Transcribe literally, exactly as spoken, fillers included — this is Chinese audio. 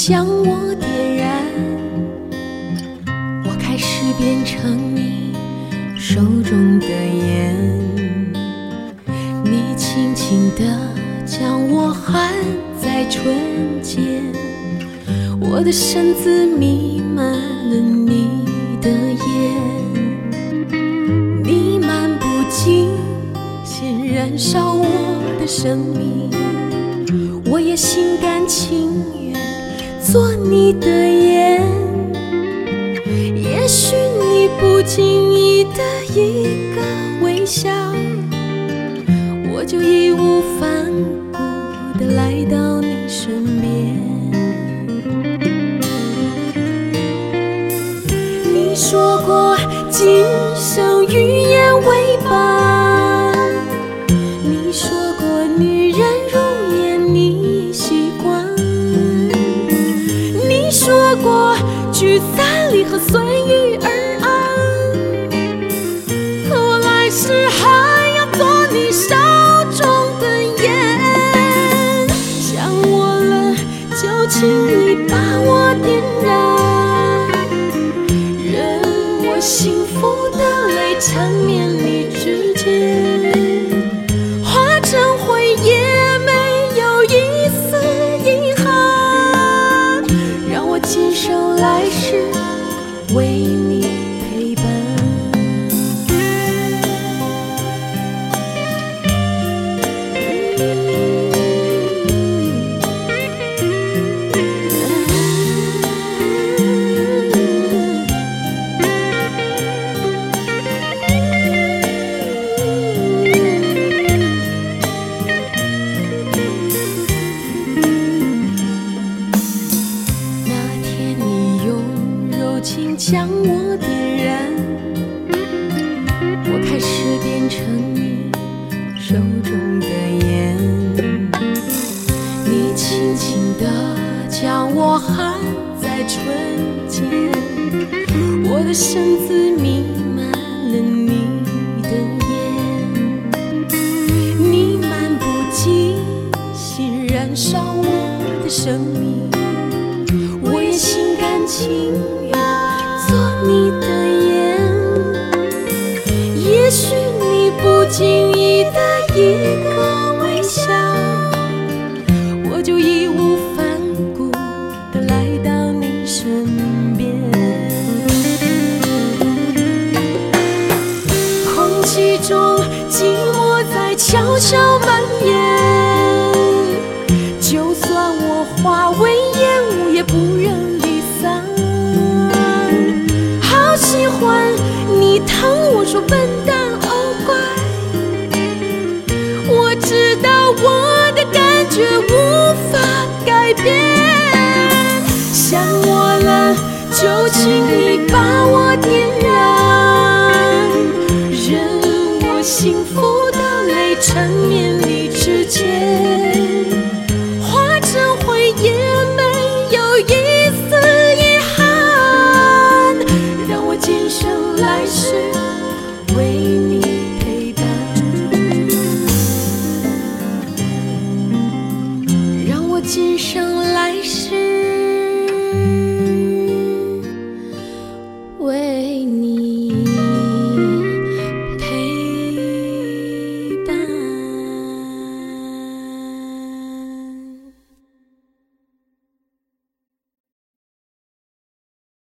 将我点燃，我开始变成你手中的烟，你轻轻地将我含在唇间，我的身子弥漫了你的烟，你漫不经心燃烧我的生命，我也心甘情愿做你的烟。也许你不经意的一个微笑，我就义无反顾地来到你身边。你说过今生语言为伴，你说过女人如烟你习惯，你说过聚散离合随遇而安，我来世还要做你手中的烟。想我了就请你把我点燃，任我幸福的泪缠绵你指尖，化成灰也没有一丝遗憾，让我今生来世为你陪伴。那天你用柔情将我点燃，我开始变成你手中的烟，你轻轻地将我含在唇间，我的身子弥漫了你的烟，你漫不经心燃烧我的生命，我也心甘情愿做你的烟。也许你不经意的一个微笑，我就义无反顾地来到你身边。空气中寂寞在悄悄蔓延，就算我化为烟雾也不忍离散。好喜欢你疼我说笨蛋哦乖，我知道我的感觉无法改变。想我了就请你把我点燃，